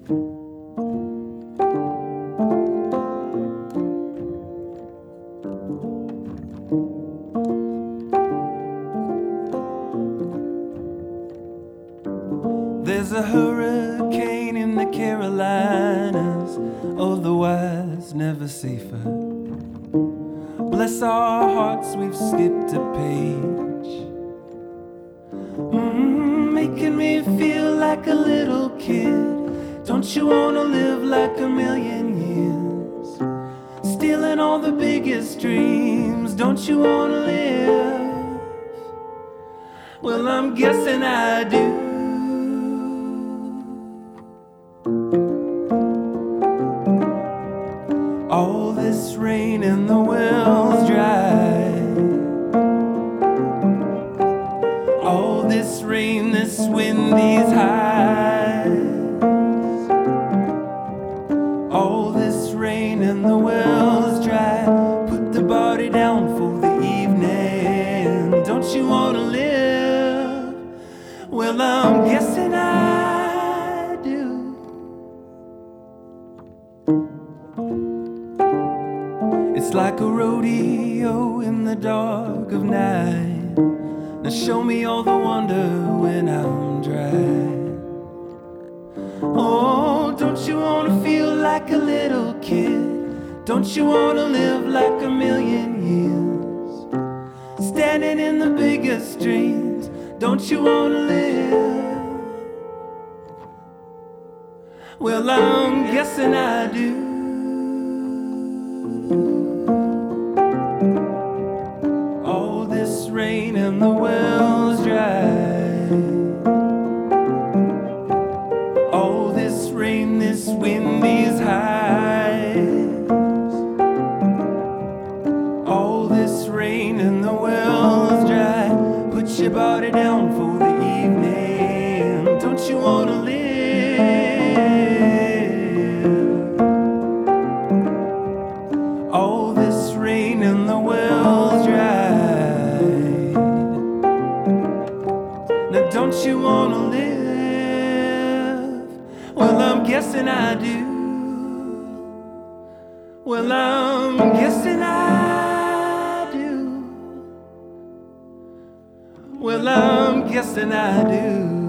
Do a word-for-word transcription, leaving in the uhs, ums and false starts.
There's a hurricane in the Carolinas, otherwise never safer. Bless our hearts, we've skipped a page. Mm, making me feel like a little kid. Don't you wanna live like a million years? Stealing all the biggest dreams. Don't you wanna live? Well, I'm guessing I do. All this rain and the wells dry. All this rain, this wind, these highs. All this rain and the wells dry. Put the body down for the evening. Don't you wanna live? Well, I'm guessing I do. It's like a rodeo in the dark of night. Now show me all the wonder when I'm dry. Oh, don't you wanna feel like a little kid? Don't you wanna live like a million years? Standing in the biggest dreams. Don't you wanna live? Well, I'm guessing I do. All this rain and the wells dry. All this rain, this wind, these highs. All this rain and the wells dry. Put your body down for the evening. Don't you wanna live? All this rain and the wells dry. Now don't you wanna live? Well, I'm guessing I do. Well, I'm guessing I do. Well, I'm guessing I do.